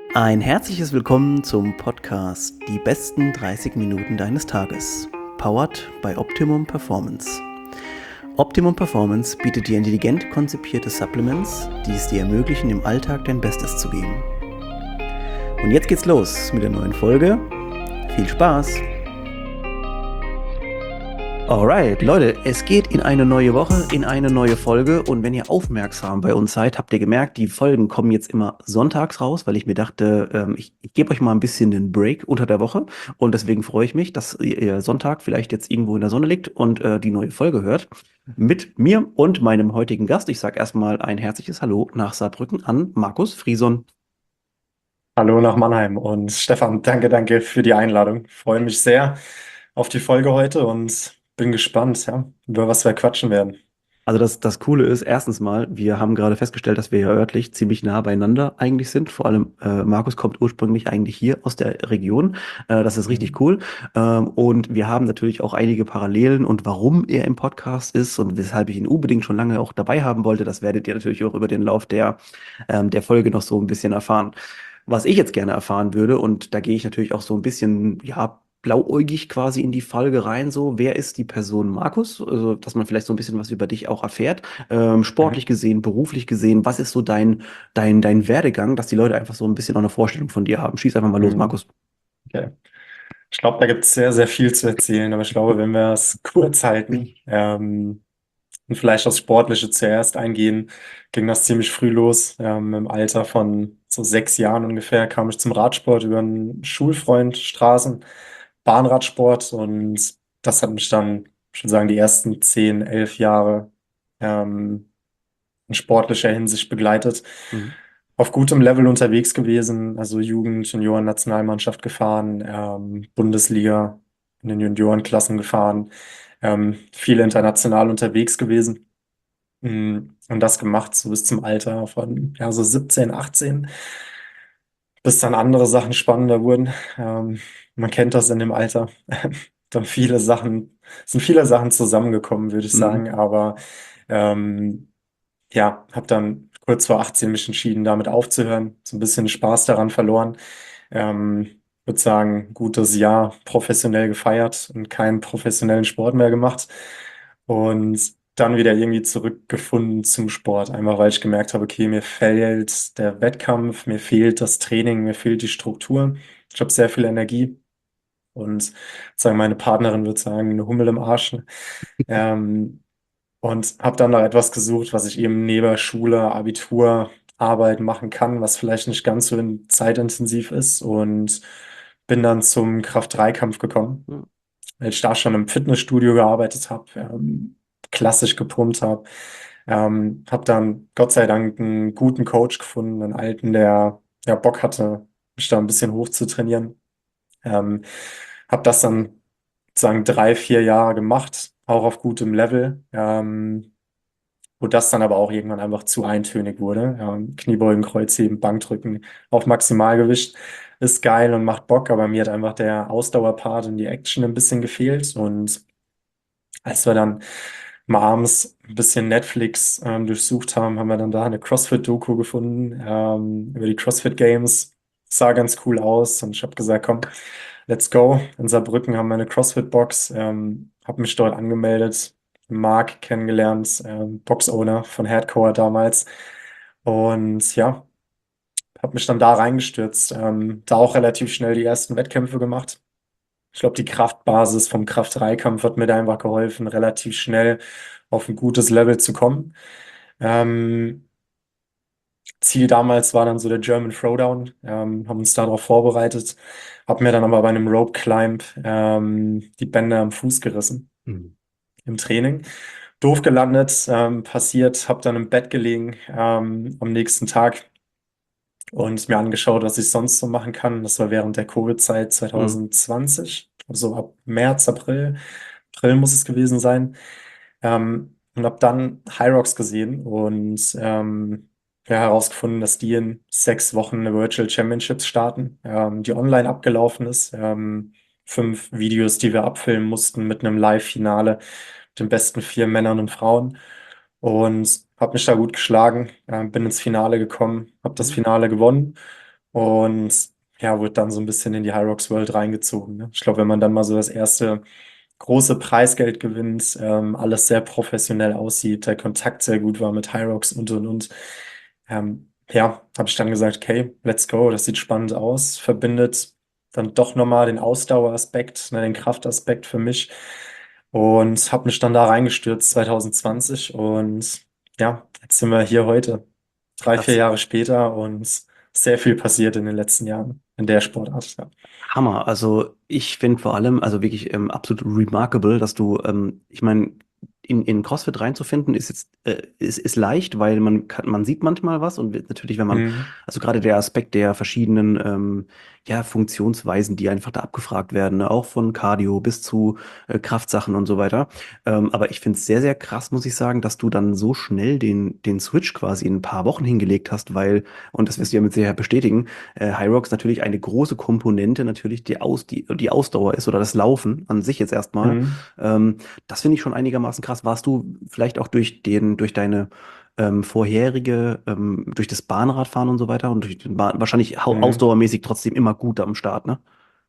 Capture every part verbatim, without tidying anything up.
Ein herzliches Willkommen zum Podcast Die besten dreißig Minuten deines Tages, powered by Optimum Performance. Optimum Performance bietet dir intelligent konzipierte Supplements, die es dir ermöglichen, im Alltag dein Bestes zu geben. Und jetzt geht's los mit der neuen Folge. Viel Spaß! Alright, Leute, es geht in eine neue Woche, in eine neue Folge, und wenn ihr aufmerksam bei uns seid, habt ihr gemerkt, die Folgen kommen jetzt immer sonntags raus, weil ich mir dachte, ähm, ich, ich gebe euch mal ein bisschen den Break unter der Woche, und deswegen freue ich mich, dass ihr ihr Sonntag vielleicht jetzt irgendwo in der Sonne liegt und äh, die neue Folge hört mit mir und meinem heutigen Gast. Ich sage erstmal ein herzliches Hallo nach Saarbrücken an Markus Frieson. Hallo nach Mannheim und Stefan, danke, danke für die Einladung. Freue mich sehr auf die Folge heute und bin gespannt, ja, über was wir quatschen werden. Also das, das Coole ist, erstens mal, wir haben gerade festgestellt, dass wir ja örtlich ziemlich nah beieinander eigentlich sind. Vor allem äh, Markus kommt ursprünglich eigentlich hier aus der Region. Äh, das ist Mhm. richtig cool. Ähm, und wir haben natürlich auch einige Parallelen, und warum er im Podcast ist und weshalb ich ihn unbedingt schon lange auch dabei haben wollte, das werdet ihr natürlich auch über den Lauf der, ähm, der Folge noch so ein bisschen erfahren. Was ich jetzt gerne erfahren würde, und da gehe ich natürlich auch so ein bisschen, ja, blauäugig quasi in die Folge rein, so, wer ist die Person Markus? Also, dass man vielleicht so ein bisschen was über dich auch erfährt. Ähm, sportlich Mhm. gesehen, beruflich gesehen, was ist so dein, dein, dein Werdegang, dass die Leute einfach so ein bisschen auch eine Vorstellung von dir haben. Schieß einfach mal los, Mhm. Markus. Okay. Ich glaube, da gibt es sehr, sehr viel zu erzählen, aber ich glaube, wenn wir es kurz halten ähm, und vielleicht aufs Sportliche zuerst eingehen, ging das ziemlich früh los. Ähm, im Alter von so sechs Jahren ungefähr kam ich zum Radsport über einen Schulfreund, Straßen, Bahnradsport, und das hat mich dann, ich würde sagen, die ersten zehn, elf Jahre ähm, in sportlicher Hinsicht begleitet. Mhm. Auf gutem Level unterwegs gewesen, also Jugend, Junioren, Nationalmannschaft gefahren, ähm, Bundesliga in den Juniorenklassen gefahren, ähm, viel international unterwegs gewesen. Mm, Und das gemacht, so bis zum Alter von ja, so siebzehn, achtzehn, bis dann andere Sachen spannender wurden. Ähm, man kennt das in dem Alter. Dann viele Sachen, sind viele Sachen zusammengekommen, würde ich Mhm. sagen, aber ähm, ja, habe dann kurz vor achtzehn mich entschieden, damit aufzuhören, so ein bisschen Spaß daran verloren. Ähm, würde sagen, gutes Jahr professionell gefeiert und keinen professionellen Sport mehr gemacht. Und dann wieder irgendwie zurückgefunden zum Sport, einfach weil ich gemerkt habe, okay, mir fehlt der Wettkampf, mir fehlt das Training, mir fehlt die Struktur. Ich habe sehr viel Energie und sagen meine Partnerin würde sagen, eine Hummel im Arsch. Ne? Ähm, und habe dann noch etwas gesucht, was ich eben neben Schule, Abitur, Arbeit machen kann, was vielleicht nicht ganz so in- zeitintensiv ist, und bin dann zum Kraft-drei-Kampf gekommen, Mhm. weil ich da schon im Fitnessstudio gearbeitet habe, ähm, klassisch gepumpt habe. Ähm, habe dann Gott sei Dank einen guten Coach gefunden, einen alten, der ja Bock hatte, mich da ein bisschen hoch zu trainieren. Ähm, habe das dann sozusagen drei, vier Jahre gemacht, auch auf gutem Level. Ähm, wo das dann aber auch irgendwann einfach zu eintönig wurde. Ja, Kniebeugen, Kreuzheben, Bankdrücken auf Maximalgewicht ist geil und macht Bock, aber mir hat einfach der Ausdauerpart und die Action ein bisschen gefehlt. Und als wir dann mal abends ein bisschen Netflix ähm, durchsucht haben, haben wir dann da eine CrossFit-Doku gefunden ähm, über die CrossFit Games. Sah ganz cool aus, und ich habe gesagt, komm, let's go. In Saarbrücken haben wir eine CrossFit-Box, ähm, habe mich dort angemeldet, Marc kennengelernt, ähm, Box-Owner von Hardcore damals. Und ja, habe mich dann da reingestürzt, ähm, da auch relativ schnell die ersten Wettkämpfe gemacht. Ich glaube, die Kraftbasis vom Kraft-drei-Kampf hat mir da einfach geholfen, relativ schnell auf ein gutes Level zu kommen. Ähm, Ziel damals war dann so der German Throwdown, ähm, haben uns darauf vorbereitet, habe mir dann aber bei einem Rope Climb ähm, die Bänder am Fuß gerissen Mhm. im Training. Doof gelandet, ähm, passiert, habe dann im Bett gelegen ähm, am nächsten Tag und mir angeschaut, was ich sonst so machen kann. Das war während der Covid-Zeit Mhm. zwanzig zwanzig, also ab März, April. April muss es gewesen sein. Ähm, und habe dann Hyrox gesehen und ähm, ja, herausgefunden, dass die in sechs Wochen eine Virtual Championships starten, ähm, die online abgelaufen ist. Ähm, fünf Videos, die wir abfilmen mussten mit einem Live-Finale mit den besten vier Männern und Frauen. Und habe mich da gut geschlagen, äh, bin ins Finale gekommen, habe das Mhm. Finale gewonnen und ja, wurde dann so ein bisschen in die Hyrox World reingezogen. Ne? Ich glaube, wenn man dann mal so das erste große Preisgeld gewinnt, ähm, alles sehr professionell aussieht, der Kontakt sehr gut war mit Hyrox und und und. Ähm, ja, habe ich dann gesagt, okay, let's go, das sieht spannend aus, verbindet dann doch nochmal den Ausdaueraspekt, ne, den Kraftaspekt für mich und habe mich dann da reingestürzt zwanzig zwanzig und ja, jetzt sind wir hier heute, drei, vier Das Jahre später und sehr viel passiert in den letzten Jahren in der Sportart. Ja. Hammer. Also ich finde vor allem, also wirklich ähm, absolut remarkable, dass du, ähm, ich meine, in, in CrossFit reinzufinden ist jetzt äh, ist, ist leicht, weil man kann, man sieht manchmal was und wird natürlich, wenn man, Mhm. also gerade der Aspekt der verschiedenen ähm, ja, Funktionsweisen, die einfach da abgefragt werden, ne? Auch von Cardio bis zu äh, Kraftsachen und so weiter. Ähm, aber ich finde es sehr, sehr krass, muss ich sagen, dass du dann so schnell den, den Switch quasi in ein paar Wochen hingelegt hast, weil, und das wirst du ja mit Sicherheit bestätigen, äh, Hyrox natürlich eine große Komponente natürlich die, Aus, die, die Ausdauer ist oder das Laufen an sich jetzt erstmal. Mhm. Ähm, Das finde ich schon einigermaßen krass. Warst du vielleicht auch durch den, durch deine ähm, vorherige, ähm, durch das Bahnradfahren und so weiter und durch den Bahn, wahrscheinlich hau- Mhm. ausdauermäßig trotzdem immer gut am Start, ne?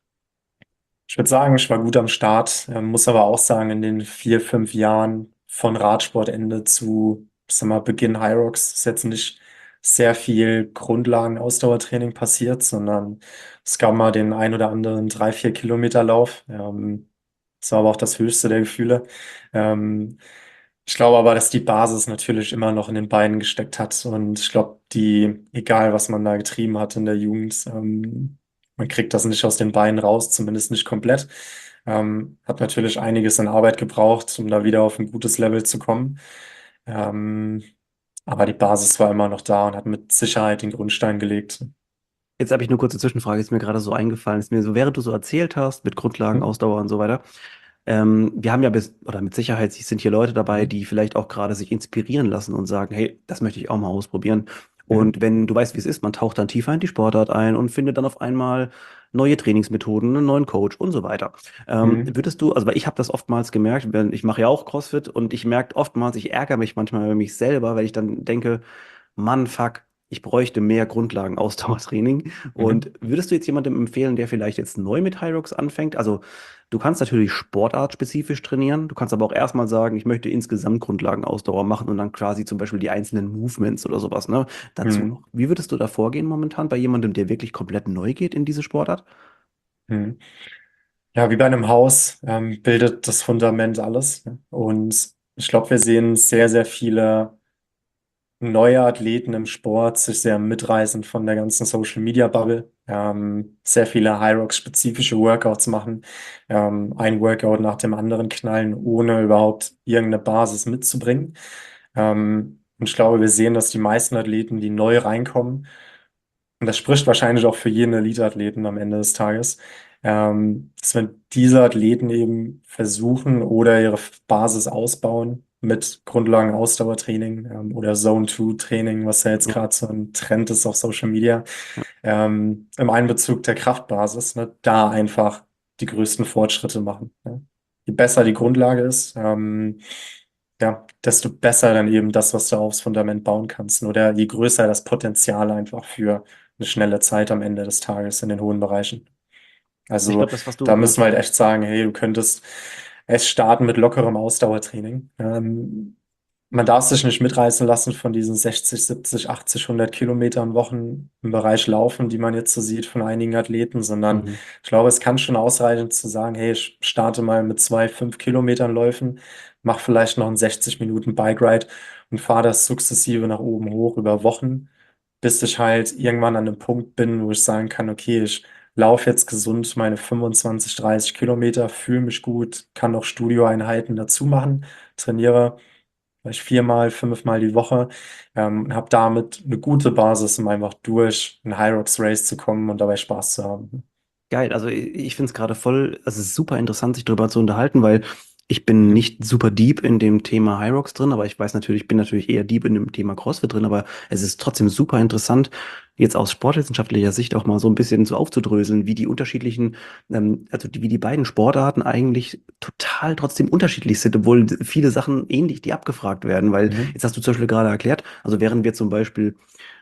Ich würde sagen, ich war gut am Start, ähm, muss aber auch sagen, in den vier, fünf Jahren von Radsportende zu, ich sag mal, Beginn Hyrox ist jetzt nicht sehr viel Grundlagen-Ausdauertraining passiert, sondern es gab mal den ein oder anderen drei, vier Kilometer Lauf. Ähm, das war aber auch das höchste der Gefühle. Ähm, Ich glaube aber, dass die Basis natürlich immer noch in den Beinen gesteckt hat. Und ich glaube, die, egal was man da getrieben hat in der Jugend, ähm, man kriegt das nicht aus den Beinen raus, zumindest nicht komplett. Ähm, hat natürlich einiges an Arbeit gebraucht, um da wieder auf ein gutes Level zu kommen. Ähm, aber die Basis war immer noch da und hat mit Sicherheit den Grundstein gelegt. Jetzt habe ich eine kurze Zwischenfrage, ist mir gerade so eingefallen, ist mir so, während du so erzählt hast, mit Grundlagen, Mhm. Ausdauer und so weiter. Ähm, wir haben ja bis, oder mit Sicherheit sind hier Leute dabei, Mhm. die vielleicht auch gerade sich inspirieren lassen und sagen, hey, das möchte ich auch mal ausprobieren. Mhm. Und wenn du weißt, wie es ist, man taucht dann tiefer in die Sportart ein und findet dann auf einmal neue Trainingsmethoden, einen neuen Coach und so weiter. Ähm, Mhm. würdest du, also weil ich habe das oftmals gemerkt, wenn ich mache ja auch CrossFit und ich merke oftmals, ich ärgere mich manchmal über mich selber, weil ich dann denke, Mann, fuck, ich bräuchte mehr Grundlagen-Ausdauertraining. Und Mhm. würdest du jetzt jemandem empfehlen, der vielleicht jetzt neu mit Hyrox anfängt? Also du kannst natürlich sportartspezifisch trainieren. Du kannst aber auch erstmal sagen, ich möchte insgesamt Grundlagenausdauer machen und dann quasi zum Beispiel die einzelnen Movements oder sowas, ne, dazu noch. Mhm. Wie würdest du da vorgehen momentan bei jemandem, der wirklich komplett neu geht in diese Sportart? Mhm. Ja, wie bei einem Haus, ähm, bildet das Fundament alles. Ne? Und ich glaube, wir sehen sehr, sehr viele neue Athleten im Sport, sich sehr mitreißen von der ganzen Social Media Bubble, ähm, sehr viele Hyrox-spezifische Workouts machen, ähm, ein Workout nach dem anderen knallen, ohne überhaupt irgendeine Basis mitzubringen. Ähm, und ich glaube, wir sehen, dass die meisten Athleten, die neu reinkommen, und das spricht wahrscheinlich auch für jeden Elite-Athleten am Ende des Tages, ähm, dass wenn diese Athleten eben versuchen oder ihre Basis ausbauen mit Grundlagen-Ausdauertraining ähm, oder Zone-zwei-Training, was ja jetzt Ja. gerade so ein Trend ist auf Social Media, Ja. ähm, im Einbezug der Kraftbasis, ne, da einfach die größten Fortschritte machen. Ne? Je besser die Grundlage ist, ähm, ja, desto besser dann eben das, was du aufs Fundament bauen kannst. Oder je größer das Potenzial einfach für eine schnelle Zeit am Ende des Tages in den hohen Bereichen. Also ich Also glaube, das, was da du, ja. müssen wir halt echt sagen, hey, du könntest es starten mit lockerem Ausdauertraining. Ähm, Man darf sich nicht mitreißen lassen von diesen sechzig, siebzig, achtzig, hundert Kilometern Wochen im Bereich Laufen, die man jetzt so sieht von einigen Athleten, sondern Mhm. ich glaube, es kann schon ausreichen zu sagen, hey, ich starte mal mit zwei, fünf Kilometern Läufen, mach vielleicht noch einen sechzig Minuten Bike Ride und fahre das sukzessive nach oben hoch über Wochen, bis ich halt irgendwann an einem Punkt bin, wo ich sagen kann, okay, ich laufe jetzt gesund meine fünfundzwanzig, dreißig Kilometer, fühle mich gut, kann noch Studioeinheiten dazu machen, trainiere vielleicht viermal, fünfmal die Woche ähm, und habe damit eine gute Basis, um einfach durch ein Hyrox Race zu kommen und dabei Spaß zu haben. Geil, also ich, ich finde es gerade voll, also es ist super interessant, sich darüber zu unterhalten, weil ich bin Mhm. nicht super deep in dem Thema Hyrox drin, aber ich weiß natürlich, ich bin natürlich eher deep in dem Thema CrossFit drin, aber es ist trotzdem super interessant, jetzt aus sportwissenschaftlicher Sicht auch mal so ein bisschen so aufzudröseln, wie die unterschiedlichen, ähm, also die, wie die beiden Sportarten eigentlich total trotzdem unterschiedlich sind, obwohl viele Sachen ähnlich, die abgefragt werden, weil Mhm. jetzt hast du zum Beispiel gerade erklärt, also während wir zum Beispiel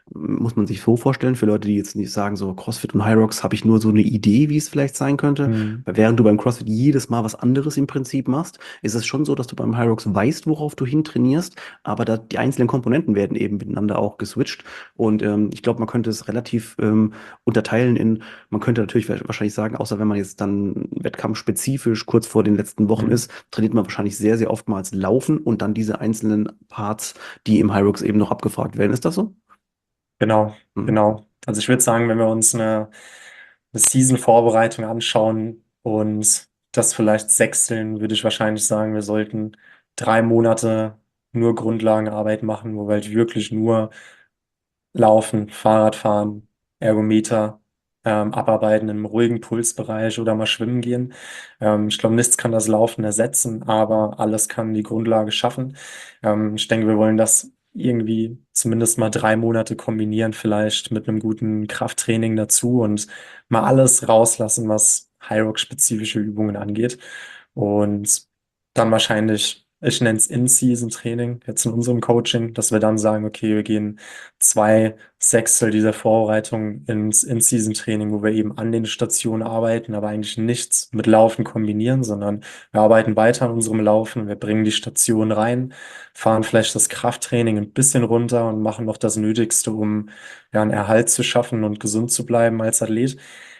muss man sich so vorstellen, für Leute, die jetzt nicht sagen, so CrossFit und Hyrox, habe ich nur so eine Idee, wie es vielleicht sein könnte. Mhm. Weil während du beim CrossFit jedes Mal was anderes im Prinzip machst, ist es schon so, dass du beim Hyrox weißt, worauf du hintrainierst, aber da die einzelnen Komponenten werden eben miteinander auch geswitcht. Und ähm, ich glaube, man könnte es relativ ähm, unterteilen in, man könnte natürlich wa- wahrscheinlich sagen, außer wenn man jetzt dann wettkampfspezifisch kurz vor den letzten Wochen Mhm. ist, trainiert man wahrscheinlich sehr, sehr oftmals Laufen und dann diese einzelnen Parts, die im Hyrox eben noch abgefragt werden. Ist das so? Genau, Mhm. genau. Also ich würde sagen, wenn wir uns eine, eine Season-Vorbereitung anschauen und das vielleicht sechseln, würde ich wahrscheinlich sagen, wir sollten drei Monate nur Grundlagenarbeit machen, wo wir halt wirklich nur Laufen, Fahrradfahren, Ergometer, ähm, abarbeiten im ruhigen Pulsbereich oder mal schwimmen gehen. Ähm, ich glaube, nichts kann das Laufen ersetzen, aber alles kann die Grundlage schaffen. Ähm, ich denke, wir wollen das irgendwie zumindest mal drei Monate kombinieren, vielleicht mit einem guten Krafttraining dazu und mal alles rauslassen, was High-Rock-spezifische Übungen angeht. Und dann wahrscheinlich, ich nenne es In-Season-Training, jetzt in unserem Coaching, dass wir dann sagen, okay, wir gehen zwei Sechstel dieser Vorbereitung ins In-Season-Training, wo wir eben an den Stationen arbeiten, aber eigentlich nichts mit Laufen kombinieren, sondern wir arbeiten weiter an unserem Laufen, wir bringen die Stationen rein, fahren vielleicht das Krafttraining ein bisschen runter und machen noch das Nötigste, um ja einen Erhalt zu schaffen und gesund zu bleiben als Athlet.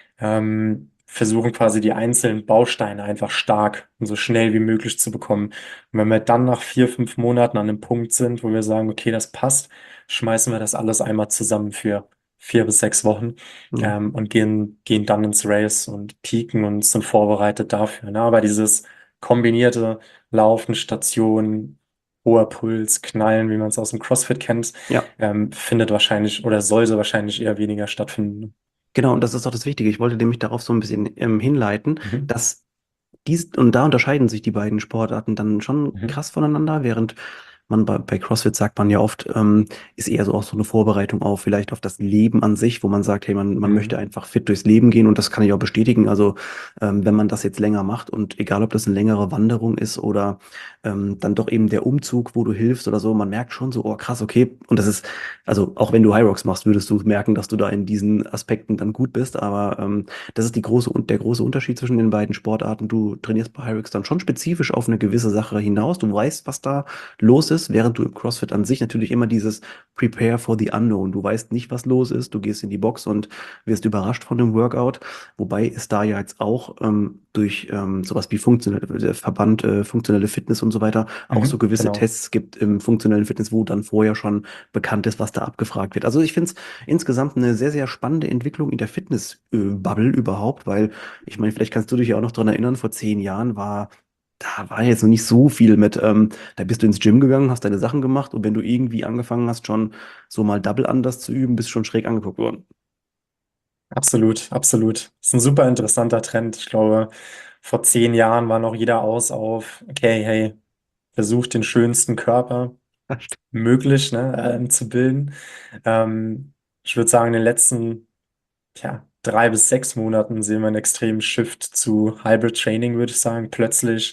Ähm, versuchen quasi die einzelnen Bausteine einfach stark und so schnell wie möglich zu bekommen. Und wenn wir dann nach vier, fünf Monaten an einem Punkt sind, wo wir sagen, okay, das passt, schmeißen wir das alles einmal zusammen für vier bis sechs Wochen Mhm. ähm, und gehen, gehen dann ins Race und peaken und sind vorbereitet dafür. Ne? Aber dieses kombinierte Laufen, Station, hoher Puls, Knallen, wie man es aus dem CrossFit kennt, Ja. ähm, findet wahrscheinlich oder sollte wahrscheinlich eher weniger stattfinden. Genau, und das ist auch das Wichtige. Ich wollte nämlich darauf so ein bisschen ähm, hinleiten, Mhm. dass dies, und da unterscheiden sich die beiden Sportarten dann schon Mhm. krass voneinander, während man bei, bei CrossFit sagt man ja oft, ähm, ist eher so auch so eine Vorbereitung auf vielleicht auf das Leben an sich, wo man sagt, hey, man, man möchte Mhm. einfach fit durchs Leben gehen und das kann ich auch bestätigen. Also ähm, wenn man das jetzt länger macht und egal, ob das eine längere Wanderung ist oder ähm, dann doch eben der Umzug, wo du hilfst oder so, man merkt schon so, oh krass, okay. Und das ist, also auch wenn du High Rocks machst, würdest du merken, dass du da in diesen Aspekten dann gut bist. Aber ähm, das ist die große und der große Unterschied zwischen den beiden Sportarten. Du trainierst bei High Rocks dann schon spezifisch auf eine gewisse Sache hinaus. Du weißt, was da los ist, während du im CrossFit an sich natürlich immer dieses Prepare for the Unknown. Du weißt nicht, was los ist. Du gehst in die Box und wirst überrascht von dem Workout. Wobei es da ja jetzt auch ähm, durch ähm, sowas wie funktionelle, der Verband, äh, funktionelle Fitness und so weiter auch so Mhm. gewisse Genau. Tests gibt im funktionellen Fitness, wo dann vorher schon bekannt ist, was da abgefragt wird. Also ich finde es insgesamt eine sehr, sehr spannende Entwicklung in der Fitness-Bubble überhaupt, weil ich meine, vielleicht kannst du dich ja auch noch dran erinnern, vor zehn Jahren war da war jetzt noch nicht so viel mit, ähm, da bist du ins Gym gegangen, hast deine Sachen gemacht und wenn du irgendwie angefangen hast, schon so mal Double Unders zu üben, bist schon schräg angeguckt worden. Absolut, absolut. Das ist ein super interessanter Trend. Ich glaube, vor zehn Jahren war noch jeder aus auf, okay, hey, versuch den schönsten Körper möglich, ne, ähm, zu bilden. Ähm, ich würde sagen, in den letzten, ja, drei bis sechs Monaten sehen wir einen extremen Shift zu Hybrid Training, würde ich sagen. Plötzlich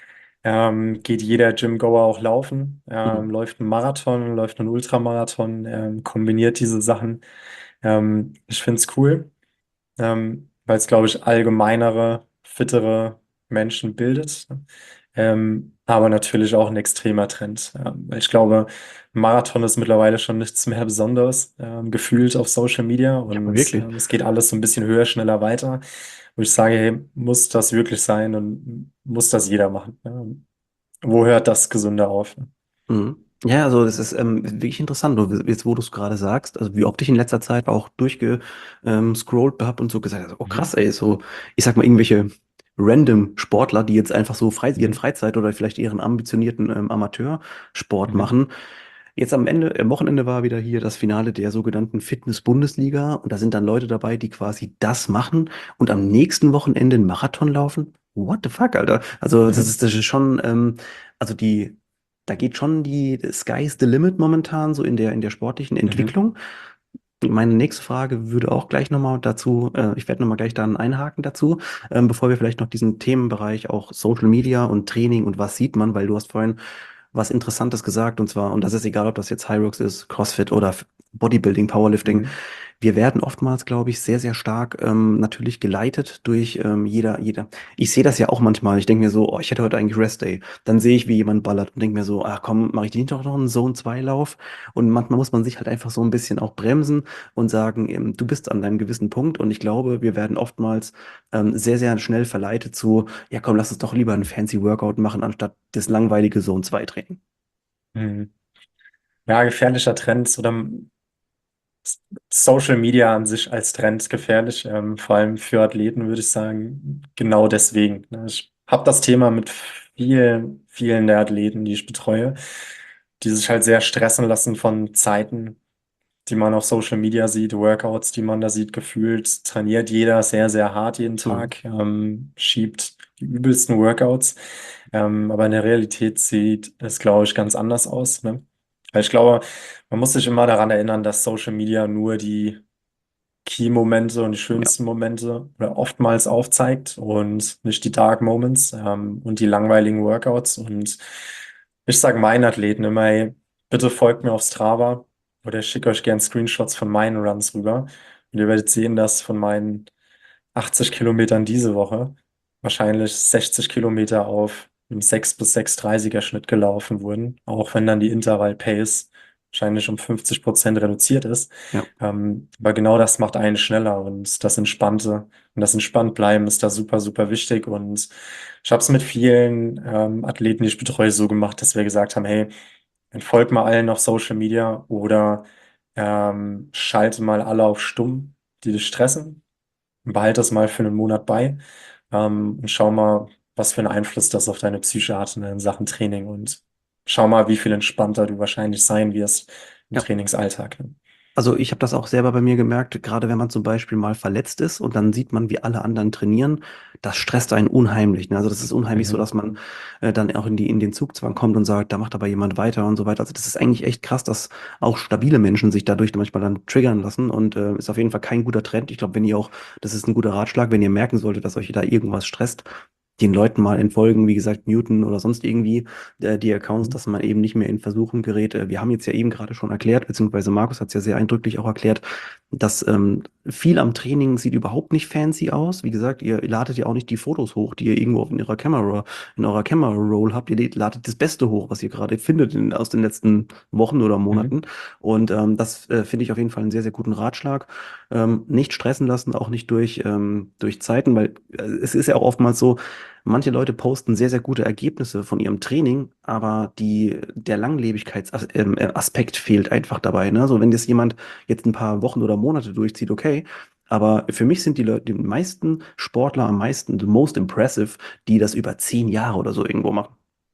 ähm, geht jeder Gym-Goer auch laufen, ähm, Mhm. läuft einen Marathon, läuft einen Ultramarathon, ähm, kombiniert diese Sachen. Ähm, ich finde es cool, ähm, weil es, glaube ich, allgemeinere, fittere Menschen bildet. Ähm, aber natürlich auch ein extremer Trend. Ähm, weil ich glaube, Marathon ist mittlerweile schon nichts mehr Besonderes, ähm, gefühlt auf Social Media Ja, und wirklich. ähm, es geht alles so ein bisschen höher, schneller weiter. Wo ich sage, hey, muss das wirklich sein und muss das jeder machen? Ja? Wo hört das Gesunde auf? Ne? Mhm. Ja, also das ist ähm, wirklich interessant. Und jetzt, wo du es gerade sagst, also wie oft ich in letzter Zeit auch durchgescrollt habe und so gesagt habe, oh Mhm. krass, ey, so, ich sag mal, irgendwelche random Sportler, die jetzt einfach so frei, ihren Mhm. Freizeit oder vielleicht ihren ambitionierten ähm, Amateursport Mhm. machen. Jetzt am Ende, am Wochenende war wieder hier das Finale der sogenannten Fitness-Bundesliga und da sind dann Leute dabei, die quasi das machen und am nächsten Wochenende einen Marathon laufen. What the fuck, Alter? Also das Mhm. ist, das ist schon, ähm, also die, da geht schon die the Sky's the limit momentan so in der in der sportlichen Mhm. Entwicklung. Meine nächste Frage würde auch gleich nochmal dazu, äh, ich werde nochmal gleich dann einhaken dazu, ähm, bevor wir vielleicht noch diesen Themenbereich auch Social Media und Training und was sieht man, weil du hast vorhin was Interessantes gesagt und zwar, und das ist egal, ob das jetzt Hyrox ist, CrossFit oder Bodybuilding, Powerlifting. Mhm. Wir werden oftmals, glaube ich, sehr, sehr stark ähm, natürlich geleitet durch ähm, jeder, jeder. Ich sehe das ja auch manchmal. Ich denke mir so, oh, ich hätte heute eigentlich Rest Day. Dann sehe ich, wie jemand ballert und denke mir so, ach komm, mache ich nicht doch noch einen Zone zwei Lauf? Und manchmal muss man sich halt einfach so ein bisschen auch bremsen und sagen, ähm, du bist an einem gewissen Punkt. Und ich glaube, wir werden oftmals ähm, sehr, sehr schnell verleitet zu, ja komm, lass uns doch lieber einen fancy Workout machen, anstatt das langweilige Zone zwei Training. Mhm. Ja, gefährlicher Trend oder Social Media an sich als Trend gefährlich, ähm, vor allem für Athleten würde ich sagen, genau deswegen. Ne? Ich habe das Thema mit vielen, vielen der Athleten, die ich betreue, die sich halt sehr stressen lassen von Zeiten, die man auf Social Media sieht, Workouts, die man da sieht, gefühlt trainiert jeder sehr, sehr hart jeden Mhm. Tag, ähm, schiebt die übelsten Workouts. Ähm, aber in der Realität sieht es, glaube ich, ganz anders aus. Ne? Weil ich glaube, man muss sich immer daran erinnern, dass Social Media nur die Key-Momente und die Ja, schönsten Momente oder oftmals aufzeigt und nicht die Dark Moments ähm, und die langweiligen Workouts. Und ich sage meinen Athleten immer, hey, bitte folgt mir auf Strava oder ich schicke euch gern Screenshots von meinen Runs rüber. Und ihr werdet sehen, dass von meinen achtzig Kilometern diese Woche wahrscheinlich sechzig Kilometer auf einem sechs bis sechs Komma dreißiger Schnitt gelaufen wurden, auch wenn dann die Intervall-Pace wahrscheinlich um fünfzig Prozent reduziert ist. ja. Ähm, aber genau das macht einen schneller und das Entspannte und das entspannt bleiben ist da super, super wichtig. Und ich habe es mit vielen ähm, Athleten, die ich betreue, so gemacht, dass wir gesagt haben, hey, entfolgt mal allen auf Social Media oder ähm, schalte mal alle auf stumm, die dich stressen. Behalte das mal für einen Monat bei ähm, und schau mal, was für einen Einfluss das auf deine Psyche hat in Sachen Training und schau mal, wie viel entspannter du wahrscheinlich sein wirst im Ja. Trainingsalltag. Ne? Also ich habe das auch selber bei mir gemerkt, gerade wenn man zum Beispiel mal verletzt ist und dann sieht man, wie alle anderen trainieren, das stresst einen unheimlich. Ne? Also das ist unheimlich so, Mhm. dass man äh, dann auch in die, in den Zugzwang kommt und sagt, da macht aber jemand weiter und so weiter. Also das ist eigentlich echt krass, dass auch stabile Menschen sich dadurch manchmal dann triggern lassen und äh, ist auf jeden Fall kein guter Trend. Ich glaube, wenn ihr auch, das ist ein guter Ratschlag, wenn ihr merken solltet, dass euch da irgendwas stresst, den Leuten mal entfolgen, wie gesagt, muten oder sonst irgendwie äh, die Accounts, dass man eben nicht mehr in Versuchung gerät. Äh, wir haben jetzt ja eben gerade schon erklärt, beziehungsweise Markus hat es ja sehr eindrücklich auch erklärt, dass ähm, viel am Training sieht überhaupt nicht fancy aus. Wie gesagt, ihr ladet ja auch nicht die Fotos hoch, die ihr irgendwo in ihrer Kamera, in eurer Camera Roll habt. Ihr ladet das Beste hoch, was ihr gerade findet in, aus den letzten Wochen oder Mhm. Monaten. Und ähm, das äh, finde ich auf jeden Fall einen sehr, sehr guten Ratschlag. Ähm, nicht stressen lassen, auch nicht durch, ähm, durch Zeiten, weil äh, es ist ja auch oftmals so, manche Leute posten sehr, sehr gute Ergebnisse von ihrem Training, aber die, der Langlebigkeitsaspekt fehlt einfach dabei. Ne? So, wenn das jemand jetzt ein paar Wochen oder Monate durchzieht, okay. Aber für mich sind die Leute, die meisten Sportler am meisten, the most impressive, die das über zehn Jahre oder so irgendwo machen.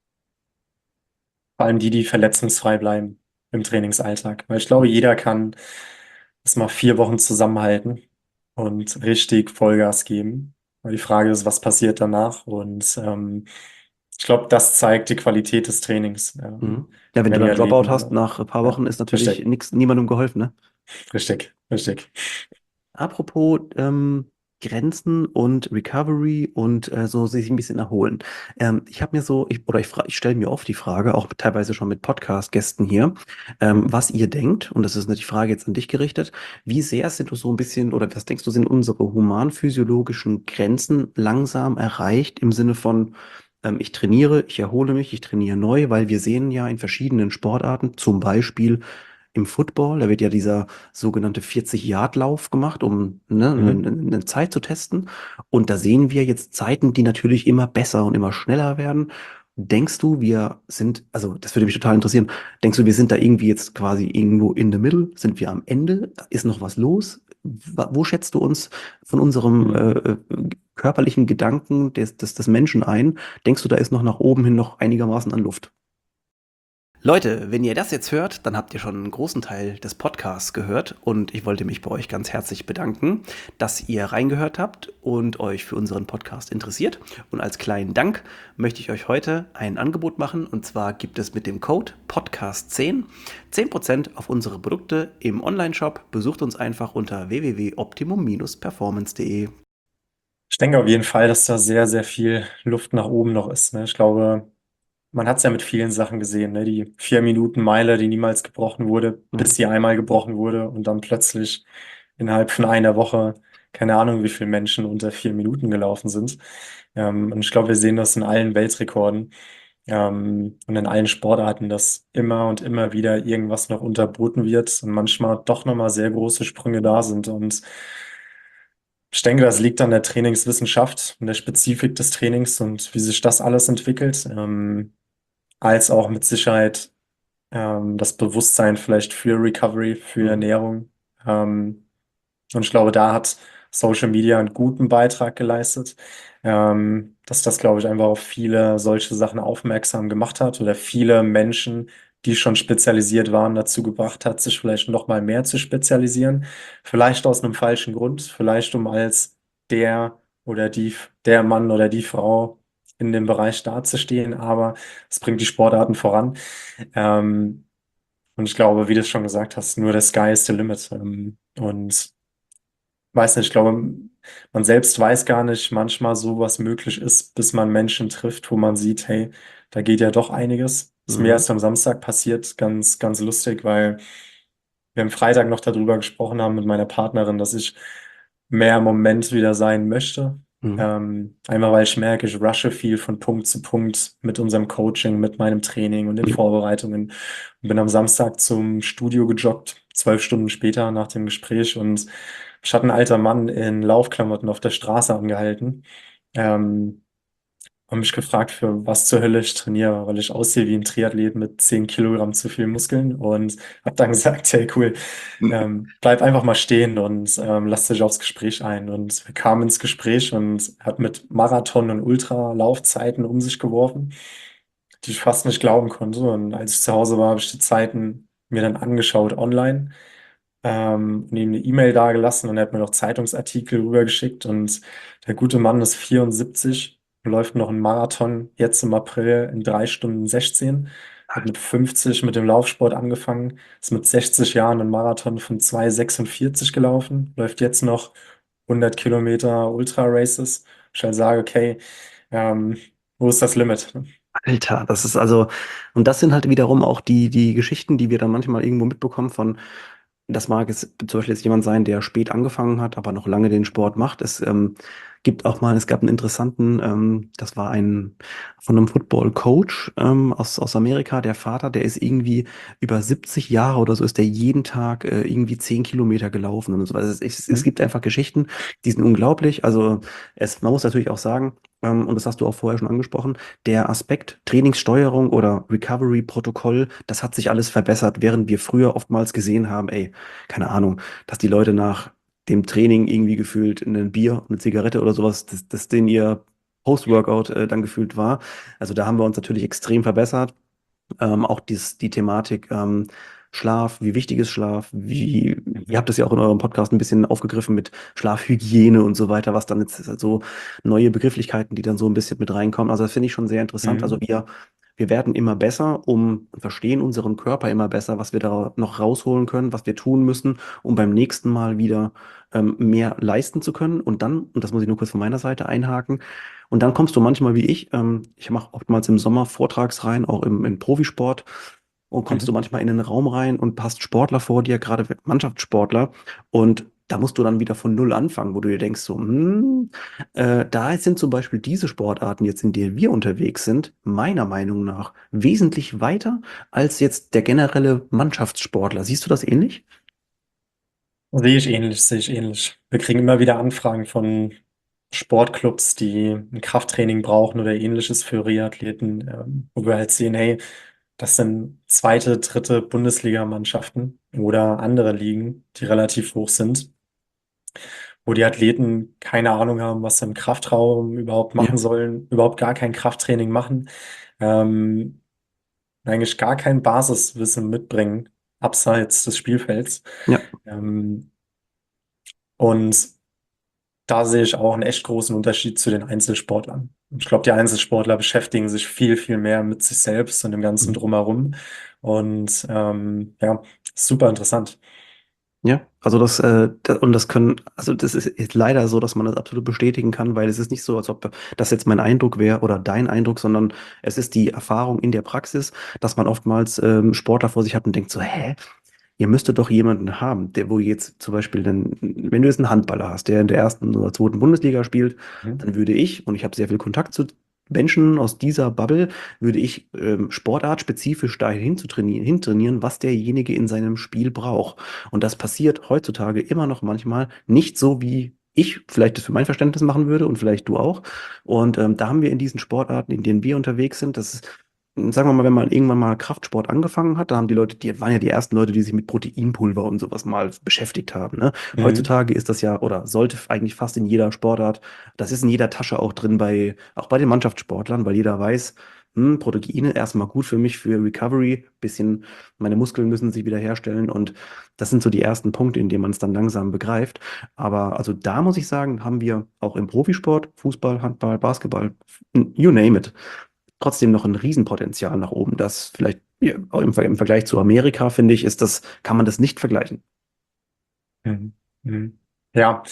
Vor allem die, die verletzungsfrei bleiben im Trainingsalltag. Weil ich glaube, jeder kann das mal vier Wochen zusammenhalten und richtig Vollgas geben. Aber die Frage ist, was passiert danach? Und ähm, ich glaube, das zeigt die Qualität des Trainings. Ähm, Mhm. Ja, wenn du wenn die dann Dropout hast, Athleten, nach ein paar äh, ja, Wochen ist natürlich richtig, nix, niemandem geholfen, ne? richtig, richtig. Apropos ähm, Grenzen und Recovery und äh, so sich ein bisschen erholen. Ähm, ich habe mir so, ich, oder ich, fra- ich stelle mir oft die Frage, auch teilweise schon mit Podcast-Gästen hier, ähm, Mhm. was ihr denkt, und das ist eine die Frage jetzt an dich gerichtet, wie sehr sind du so ein bisschen, oder was denkst du, sind unsere humanphysiologischen Grenzen langsam erreicht im Sinne von, ähm, ich trainiere, ich erhole mich, ich trainiere neu, weil wir sehen ja in verschiedenen Sportarten, zum Beispiel im Football, da wird ja dieser sogenannte vierzig-Yard-Lauf gemacht, um ne, eine, Mhm. eine Zeit zu testen. Und da sehen wir jetzt Zeiten, die natürlich immer besser und immer schneller werden. Denkst du, wir sind, also das würde mich total interessieren, denkst du, wir sind da irgendwie jetzt quasi irgendwo in the middle? Sind wir am Ende? Ist noch was los? Wa- Wo schätzt du uns von unserem äh, Mhm. äh, körperlichen Gedanken des, des, des Menschen ein? Denkst du, da ist noch nach oben hin noch einigermaßen an Luft? Leute, wenn ihr das jetzt hört, dann habt ihr schon einen großen Teil des Podcasts gehört und ich wollte mich bei euch ganz herzlich bedanken, dass ihr reingehört habt und euch für unseren Podcast interessiert. Und als kleinen Dank möchte ich euch heute ein Angebot machen und zwar gibt es mit dem Code Podcast zehn zehn Prozent auf unsere Produkte im Onlineshop. Besucht uns einfach unter w w w punkt optimum performance punkt de. Ich denke auf jeden Fall, dass da sehr, sehr viel Luft nach oben noch ist. Ne? Ich glaube, man hat es ja mit vielen Sachen gesehen, ne? Die Vier-Minuten-Meile, die niemals gebrochen wurde, Ja. bis sie einmal gebrochen wurde und dann plötzlich innerhalb von einer Woche, keine Ahnung, wie viele Menschen unter vier Minuten gelaufen sind. Ähm, und ich glaube, wir sehen das in allen Weltrekorden, ähm, und in allen Sportarten, dass immer und immer wieder irgendwas noch unterboten wird und manchmal doch nochmal sehr große Sprünge da sind. Und ich denke, das liegt an der Trainingswissenschaft und der Spezifik des Trainings und wie sich das alles entwickelt, ähm, als auch mit Sicherheit ähm, das Bewusstsein vielleicht für Recovery, für Mhm. Ernährung. Ähm, und ich glaube, da hat Social Media einen guten Beitrag geleistet, ähm, dass das, glaube ich, einfach auf viele solche Sachen aufmerksam gemacht hat oder viele Menschen, die schon spezialisiert waren, dazu gebracht hat, sich vielleicht noch mal mehr zu spezialisieren. Vielleicht aus einem falschen Grund, vielleicht um als der oder die, der Mann oder die Frau in dem Bereich dazustehen, aber es bringt die Sportarten voran. Ähm, und ich glaube, wie du es schon gesagt hast, nur der Sky is the limit. Ähm, und weiß nicht, ich glaube, man selbst weiß gar nicht manchmal so, was möglich ist, bis man Menschen trifft, wo man sieht, hey, da geht ja doch einiges. Ist mir Mhm. erst am Samstag passiert, ganz, ganz lustig, weil wir am Freitag noch darüber gesprochen haben mit meiner Partnerin, dass ich mehr im Moment wieder sein möchte. Mhm. Ähm, einfach weil ich merke, ich rushe viel von Punkt zu Punkt mit unserem Coaching, mit meinem Training und den Ja. Vorbereitungen. Und bin am Samstag zum Studio gejoggt, zwölf Stunden später nach dem Gespräch. Und mich hat ein alter Mann in Laufklamotten auf der Straße angehalten. Ähm, und mich gefragt, für was zur Hölle ich trainiere, weil ich aussehe wie ein Triathlet mit zehn Kilogramm zu viel Muskeln und habe dann gesagt, hey cool, ähm, bleib einfach mal stehen und ähm, lass dich aufs Gespräch ein. Und wir kamen ins Gespräch und er hat mit Marathon- und Ultralaufzeiten um sich geworfen, die ich fast nicht glauben konnte. Und als ich zu Hause war, habe ich die Zeiten mir dann angeschaut online, ähm, und ihm eine E-Mail dagelassen und er hat mir noch Zeitungsartikel rübergeschickt und der gute Mann ist vierundsiebzig, läuft noch einen Marathon jetzt im April in drei Stunden sechzehn, hat mit fünfzig mit dem Laufsport angefangen, ist mit sechzig Jahren einen Marathon von zwei sechsundvierzig gelaufen, läuft jetzt noch hundert Kilometer Ultra-Races. Ich halt sage, okay, ähm, wo ist das Limit? Alter, das ist also, und das sind halt wiederum auch die, die Geschichten, die wir dann manchmal irgendwo mitbekommen von, das mag es zum Beispiel jetzt jemand sein, der spät angefangen hat, aber noch lange den Sport macht. Es ähm, gibt auch mal, es gab einen interessanten, ähm, das war ein von einem Football-Coach ähm, aus, aus Amerika, der Vater, der ist irgendwie über siebzig Jahre oder so, ist der jeden Tag äh, irgendwie zehn Kilometer gelaufen und so. Also es, es, es Mhm. gibt einfach Geschichten, die sind unglaublich. Also es, man muss natürlich auch sagen, ähm, und das hast du auch vorher schon angesprochen, der Aspekt Trainingssteuerung oder Recovery-Protokoll, das hat sich alles verbessert, während wir früher oftmals gesehen haben, ey, keine Ahnung, dass die Leute nach dem Training irgendwie gefühlt ein Bier, eine Zigarette oder sowas, das, das denen ihr Post-Workout äh, dann gefühlt war. Also da haben wir uns natürlich extrem verbessert. Ähm, auch dies, die Thematik ähm, Schlaf, wie wichtig ist Schlaf, wie, ihr habt es ja auch in eurem Podcast ein bisschen aufgegriffen mit Schlafhygiene und so weiter, was dann jetzt so neue Begrifflichkeiten, die dann so ein bisschen mit reinkommen. Also das finde ich schon sehr interessant. Also Mhm. wir, wir werden immer besser, um verstehen unseren Körper immer besser, was wir da noch rausholen können, was wir tun müssen, um beim nächsten Mal wieder ähm, mehr leisten zu können. Und dann, und das muss ich nur kurz von meiner Seite einhaken, und dann kommst du manchmal wie ich, ähm, ich mache oftmals im Sommer Vortragsreihen, auch im, im Profisport, und kommst du Mhm. manchmal in einen Raum rein und hast Sportler vor dir, gerade Mannschaftssportler, und da musst du dann wieder von Null anfangen, wo du dir denkst, so, hm, äh, da sind zum Beispiel diese Sportarten jetzt, in denen wir unterwegs sind, meiner Meinung nach wesentlich weiter als jetzt der generelle Mannschaftssportler. Siehst du das ähnlich? Sehe ich ähnlich, sehe ich ähnlich. Wir kriegen immer wieder Anfragen von Sportclubs, die ein Krafttraining brauchen oder ähnliches für Triathleten, ähm, wo wir halt sehen, hey, das sind zweite, dritte Bundesligamannschaften oder andere Ligen, die relativ hoch sind, wo die Athleten keine Ahnung haben, was sie im Kraftraum überhaupt Ja, machen sollen, überhaupt gar kein Krafttraining machen, ähm, eigentlich gar kein Basiswissen mitbringen, abseits des Spielfelds. ja. Ähm, und da sehe ich auch einen echt großen Unterschied zu den Einzelsportlern. Und ich glaube, die Einzelsportler beschäftigen sich viel, viel mehr mit sich selbst und dem Ganzen Mhm. drumherum. Und ähm, ja, super interessant. Ja. Also das, äh, da, und das können, also das ist, ist leider so, dass man das absolut bestätigen kann, weil es ist nicht so, als ob das jetzt mein Eindruck wäre oder dein Eindruck, sondern es ist die Erfahrung in der Praxis, dass man oftmals ähm, Sportler vor sich hat und denkt so, hä? Ihr müsstet doch jemanden haben, der, wo jetzt zum Beispiel, den, wenn du jetzt einen Handballer hast, der in der ersten oder zweiten Bundesliga spielt, Mhm. dann würde ich, und ich habe sehr viel Kontakt zu Menschen aus dieser Bubble, würde ich ähm, sportartspezifisch dahin zu trainieren, hintrainieren, was derjenige in seinem Spiel braucht. Und das passiert heutzutage immer noch manchmal nicht so, wie ich vielleicht das für mein Verständnis machen würde und vielleicht du auch. Und ähm, da haben wir in diesen Sportarten, in denen wir unterwegs sind, das ist, sagen wir mal, wenn man irgendwann mal Kraftsport angefangen hat, da haben die Leute, die waren ja die ersten Leute, die sich mit Proteinpulver und sowas mal beschäftigt haben, ne? Mhm. Heutzutage ist das ja, oder sollte eigentlich fast in jeder Sportart, das ist in jeder Tasche auch drin bei, auch bei den Mannschaftssportlern, weil jeder weiß, hm, Proteine erstmal gut für mich, für Recovery, bisschen, meine Muskeln müssen sich wieder herstellen und das sind so die ersten Punkte, in denen man es dann langsam begreift. Aber also da muss ich sagen, haben wir auch im Profisport, Fußball, Handball, Basketball, you name it, trotzdem noch ein Riesenpotenzial nach oben. Das vielleicht ja, auch im, Ver- im Vergleich zu Amerika, finde ich, ist das, kann man das nicht vergleichen. Mhm. Mhm. Ja,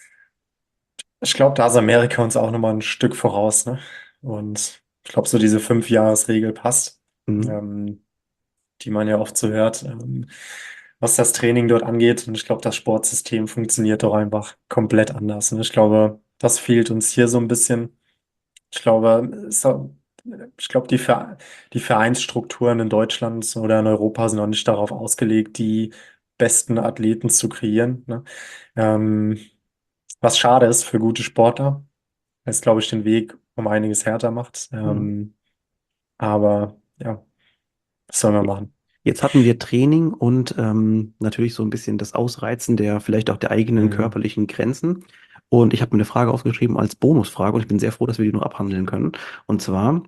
ich glaube, da ist Amerika uns auch nochmal ein Stück voraus, ne? Und ich glaube, so diese Fünf-Jahres-Regel passt, Mhm. ähm, die man ja oft so hört, ähm, was das Training dort angeht. Und ich glaube, das Sportsystem funktioniert doch einfach komplett anders. Ne? Ich glaube, das fehlt uns hier so ein bisschen. Ich glaube, es, ich glaube, die, Ver die Vereinsstrukturen in Deutschland oder in Europa sind noch nicht darauf ausgelegt, die besten Athleten zu kreieren. Ne? Ähm, Was schade ist für gute Sportler, weil es, glaube ich, den Weg um einiges härter macht. Mhm. Ähm, aber ja, was soll man machen? Jetzt hatten wir Training und ähm, natürlich so ein bisschen das Ausreizen der vielleicht auch der eigenen Mhm. körperlichen Grenzen. Und ich habe mir eine Frage aufgeschrieben als Bonusfrage und ich bin sehr froh, dass wir die noch abhandeln können. Und zwar,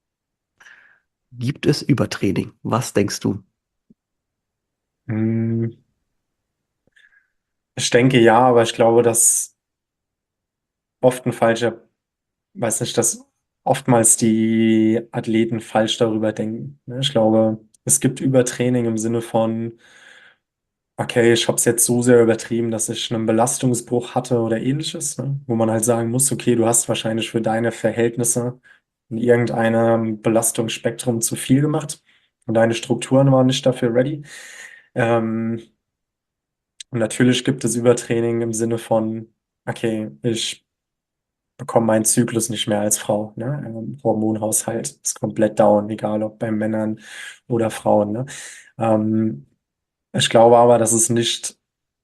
gibt es Übertraining? Was denkst du? Mm, Ich denke ja, aber ich glaube, dass oft ein falscher, weiß nicht, dass oftmals die Athleten falsch darüber denken. Ne? Ich glaube, es gibt Übertraining im Sinne von, okay, ich habe es jetzt so sehr übertrieben, dass ich einen Belastungsbruch hatte oder ähnliches, ne? Wo man halt sagen muss, okay, du hast wahrscheinlich für deine Verhältnisse in irgendeinem Belastungsspektrum zu viel gemacht und deine Strukturen waren nicht dafür ready. Ähm, und natürlich gibt es Übertraining im Sinne von, okay, ich bekomme meinen Zyklus nicht mehr als Frau, ne? Ähm, Hormonhaushalt ist komplett down, egal ob bei Männern oder Frauen, ne? Ähm, Ich glaube aber, dass es nicht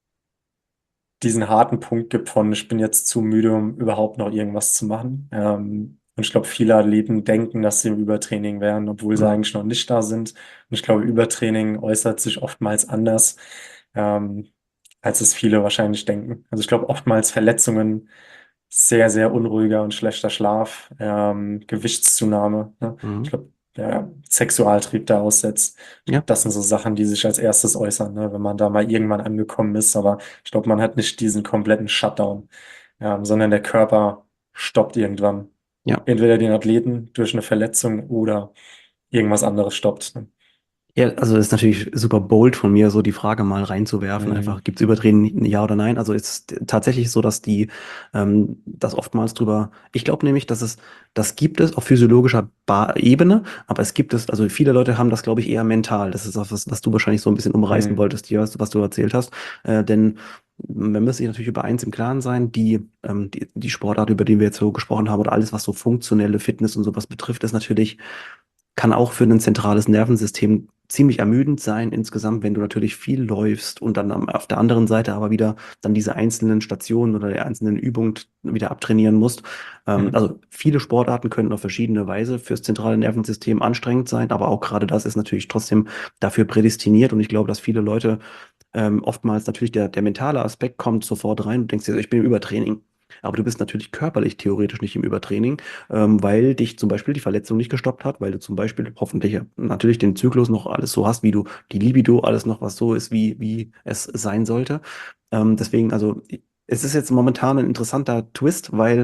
diesen harten Punkt gibt von, ich bin jetzt zu müde, um überhaupt noch irgendwas zu machen. Ähm, und ich glaube, viele Athleten denken, dass sie im Übertraining wären, obwohl sie Mhm. eigentlich noch nicht da sind. Und ich glaube, Übertraining äußert sich oftmals anders, ähm, als es viele wahrscheinlich denken. Also ich glaube, oftmals Verletzungen, sehr, sehr unruhiger und schlechter Schlaf, ähm, Gewichtszunahme, ne? Ich Mhm. glaube, der Sexualtrieb da aussetzt. Ich Ja. glaube, das sind so Sachen, die sich als erstes äußern, ne? Wenn man da mal irgendwann angekommen ist. Aber ich glaube, man hat nicht diesen kompletten Shutdown, ähm, sondern der Körper stoppt irgendwann. Ja. Entweder den Athleten durch eine Verletzung oder irgendwas anderes stoppt. Ne? Ja, also ist natürlich super bold von mir, so die Frage mal reinzuwerfen. Einfach, Mhm. gibt es Übertraining, ja oder nein? Also ist tatsächlich so, dass die ähm, das oftmals drüber. Ich glaube nämlich, dass es, das gibt es auf physiologischer ba Ebene, aber es gibt es, also viele Leute haben das, glaube ich, eher mental. Das ist auch was, was du wahrscheinlich so ein bisschen umreißen Mhm. wolltest, hier, was, du- was du erzählt hast. Äh, denn man muss sich natürlich über eins im Klaren sein, die, ähm, die, die Sportart, über die wir jetzt so gesprochen haben, oder alles, was so funktionelle Fitness und sowas betrifft, ist natürlich kann auch für ein zentrales Nervensystem ziemlich ermüdend sein insgesamt, wenn du natürlich viel läufst und dann am- auf der anderen Seite aber wieder dann diese einzelnen Stationen oder die einzelnen Übungen wieder abtrainieren musst. Ähm, Mhm. also viele Sportarten können auf verschiedene Weise fürs zentrale Nervensystem anstrengend sein, aber auch gerade das ist natürlich trotzdem dafür prädestiniert und ich glaube, dass viele Leute ähm, oftmals natürlich der, der mentale Aspekt kommt sofort rein und denkst dir, ich bin im Übertraining. Aber du bist natürlich körperlich theoretisch nicht im Übertraining, ähm, weil dich zum Beispiel die Verletzung nicht gestoppt hat, weil du zum Beispiel hoffentlich ja natürlich den Zyklus noch alles so hast, wie du die Libido, alles noch was so ist, wie, wie es sein sollte. Ähm, deswegen, also es ist jetzt momentan ein interessanter Twist, weil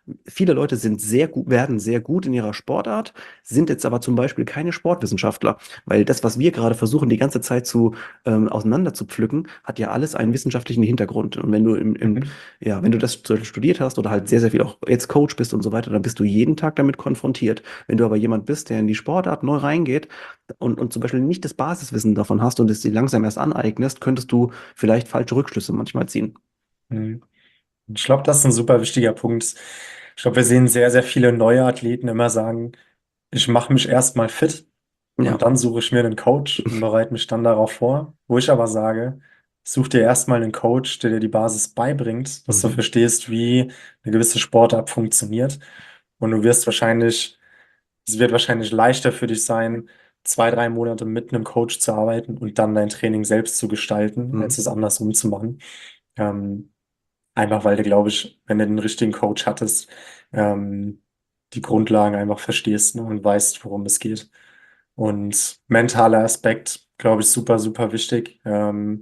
viele Leute sind sehr gut, werden sehr gut in ihrer Sportart, sind jetzt aber zum Beispiel keine Sportwissenschaftler, weil das, was wir gerade versuchen, die ganze Zeit zu ähm, auseinander zu pflücken, hat ja alles einen wissenschaftlichen Hintergrund. Und wenn du im, im, Mhm. ja, wenn du das zum Beispiel studiert hast oder halt sehr, sehr viel auch jetzt Coach bist und so weiter, dann bist du jeden Tag damit konfrontiert. Wenn du aber jemand bist, der in die Sportart neu reingeht und, und zum Beispiel nicht das Basiswissen davon hast und es dir langsam erst aneignest, könntest du vielleicht falsche Rückschlüsse manchmal ziehen. Mhm. Ich glaube, das ist ein super wichtiger Punkt. Ich glaube, wir sehen sehr, sehr viele neue Athleten immer sagen, ich mache mich erstmal fit und Ja. dann suche ich mir einen Coach und bereite mich dann darauf vor. Wo ich aber sage, such dir erstmal einen Coach, der dir die Basis beibringt, dass du Mhm. verstehst, wie eine gewisse Sportart funktioniert. Und du wirst wahrscheinlich, es wird wahrscheinlich leichter für dich sein, zwei, drei Monate mit einem Coach zu arbeiten und dann dein Training selbst zu gestalten, als Mhm. es andersrum zu machen. Ähm, Einfach weil du, glaube ich, wenn du den richtigen Coach hattest, ähm, die Grundlagen einfach verstehst, ne, und weißt, worum es geht. Und mentaler Aspekt, glaube ich, super, super wichtig. Ähm,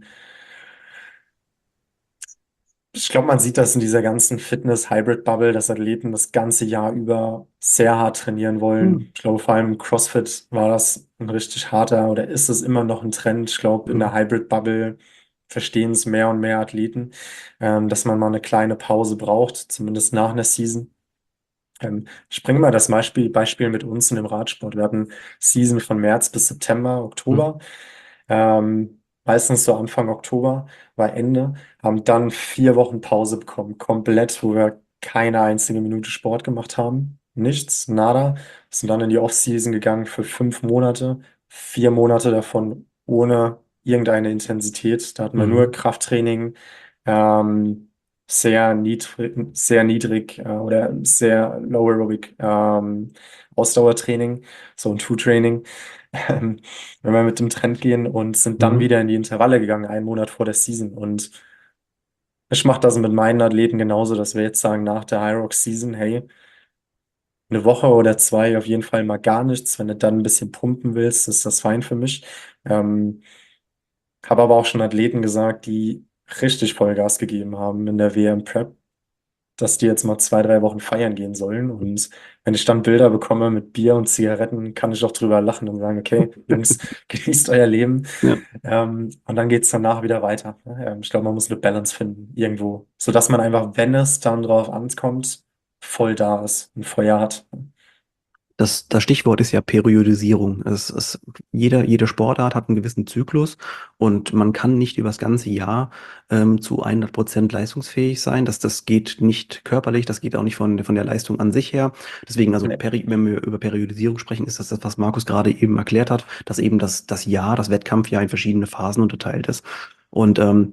ich glaube, man sieht das in dieser ganzen Fitness-Hybrid-Bubble, dass Athleten das ganze Jahr über sehr hart trainieren wollen. Mhm. Ich glaube, vor allem im CrossFit war das ein richtig harter oder ist es immer noch ein Trend. Ich glaube, in der Mhm. Hybrid-Bubble verstehen es mehr und mehr Athleten, ähm, dass man mal eine kleine Pause braucht, zumindest nach einer Season. Ähm, ich bringe mal das Beispiel, Beispiel mit uns in dem Radsport. Wir hatten Season von März bis September, Mhm. Oktober. Ähm, meistens so Anfang Oktober war Ende, haben dann vier Wochen Pause bekommen, komplett, wo wir keine einzige Minute Sport gemacht haben. Nichts, nada. Sind dann in die Off-Season gegangen für fünf Monate, vier Monate davon ohne irgendeine Intensität. Da hatten wir nur Mhm. Krafttraining, ähm, sehr niedrig, sehr niedrig äh, oder sehr low aerobic ähm, Ausdauertraining, so ein Two-Training, ähm, wenn wir mit dem Trend gehen und sind dann Mhm. wieder in die Intervalle gegangen, einen Monat vor der Season. Und ich mache das mit meinen Athleten genauso, dass wir jetzt sagen, nach der High Rock Season, hey, eine Woche oder zwei auf jeden Fall mal gar nichts. Wenn du dann ein bisschen pumpen willst, ist das fein für mich. Ähm, Habe aber auch schon Athleten gesagt, die richtig Vollgas gegeben haben in der W M Prep, dass die jetzt mal zwei, drei Wochen feiern gehen sollen. Und wenn ich dann Bilder bekomme mit Bier und Zigaretten, kann ich auch drüber lachen und sagen, okay, Jungs, genießt euer Leben. Ja. Ähm, und dann geht es danach wieder weiter. Ähm, ich glaube, man muss eine Balance finden, irgendwo, sodass man einfach, wenn es dann drauf ankommt, voll da ist, ein Feuer hat. Das, das Stichwort ist ja Periodisierung. Es, es, jeder, jede Sportart hat einen gewissen Zyklus und man kann nicht über das ganze Jahr ähm, zu hundert Prozent leistungsfähig sein. Das, das geht nicht körperlich, das geht auch nicht von, von der Leistung an sich her. Deswegen, also Nee. peri wenn wir über Periodisierung sprechen, ist das das, was Markus gerade eben erklärt hat, dass eben das, das Jahr, das Wettkampfjahr in verschiedene Phasen unterteilt ist. Und ähm,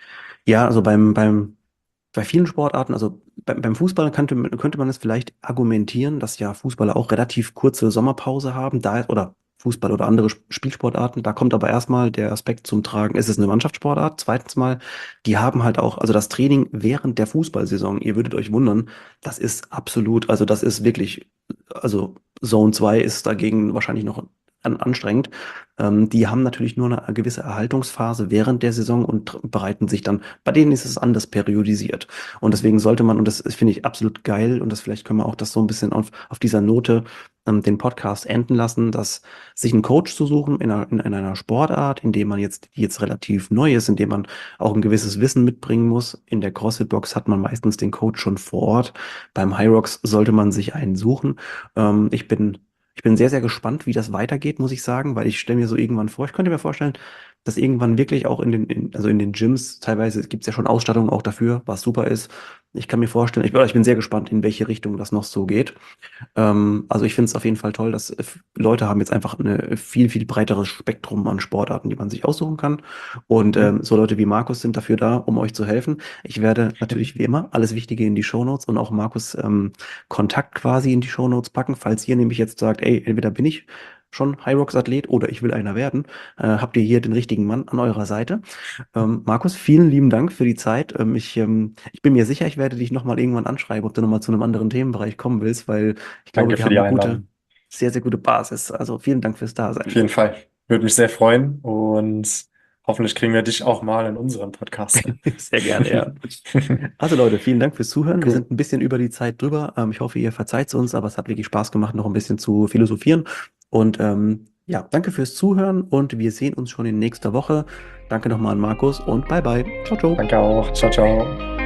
ja, also beim, beim bei vielen Sportarten, also beim, beim Fußball könnte, man- könnte man es vielleicht argumentieren, dass ja Fußballer auch relativ kurze Sommerpause haben, da oder Fußball oder andere Sp- Spielsportarten. Da kommt aber erstmal der Aspekt zum Tragen, ist es eine Mannschaftssportart? Zweitens mal, die haben halt auch, also das Training während der Fußballsaison, ihr würdet euch wundern, das ist absolut, also das ist wirklich, also Zone zwei ist dagegen wahrscheinlich noch an, anstrengend. Ähm, die haben natürlich nur eine gewisse Erhaltungsphase während der Saison und tr- bereiten sich dann, bei denen ist es anders periodisiert. Und deswegen sollte man, und das ist, finde ich absolut geil, und das vielleicht können wir auch das so ein bisschen auf, auf dieser Note ähm, den Podcast enden lassen, dass sich einen Coach zu suchen in einer, in einer Sportart, in dem man jetzt, die jetzt relativ neu ist, in dem man auch ein gewisses Wissen mitbringen muss. In der CrossFit-Box hat man meistens den Coach schon vor Ort. Beim High Rocks sollte man sich einen suchen. Ähm, ich bin ich bin sehr, sehr gespannt, wie das weitergeht, muss ich sagen, weil ich stelle mir so irgendwann vor, ich könnte mir vorstellen, dass irgendwann wirklich auch in den, in, also in den Gyms, teilweise gibt es ja schon Ausstattung auch dafür, was super ist. Ich kann mir vorstellen, ich, ich bin sehr gespannt, in welche Richtung das noch so geht. Ähm, also ich finde es auf jeden Fall toll, dass äh, Leute haben jetzt einfach ein viel, viel breiteres Spektrum an Sportarten, die man sich aussuchen kann. Und Mhm. ähm, so Leute wie Markus sind dafür da, um euch zu helfen. Ich werde natürlich wie immer alles Wichtige in die Shownotes und auch Markus ähm, Kontakt quasi in die Shownotes packen, falls ihr nämlich jetzt sagt, ey, entweder bin ich schon High Rocks Athlet oder ich will einer werden, äh, habt ihr hier den richtigen Mann an eurer Seite. Ähm, Markus, vielen lieben Dank für die Zeit. Ähm, ich, ähm, ich bin mir sicher, ich werde dich nochmal irgendwann anschreiben, ob du nochmal zu einem anderen Themenbereich kommen willst, weil ich glaube, Danke wir für haben die eine gute, Einladung. sehr, sehr gute Basis. Also vielen Dank fürs Auf Dasein. jeden Fall. Würde mich sehr freuen und hoffentlich kriegen wir dich auch mal in unseren Podcast rein. Sehr gerne, ja. Also Leute, vielen Dank fürs Zuhören. Wir Cool. sind ein bisschen über die Zeit drüber. Ähm, ich hoffe, ihr verzeiht es uns, aber es hat wirklich Spaß gemacht, noch ein bisschen zu philosophieren. Und ähm, ja, danke fürs Zuhören und wir sehen uns schon in nächster Woche. Danke nochmal an Markus und bye bye. Ciao, ciao. Danke auch. Ciao, ciao.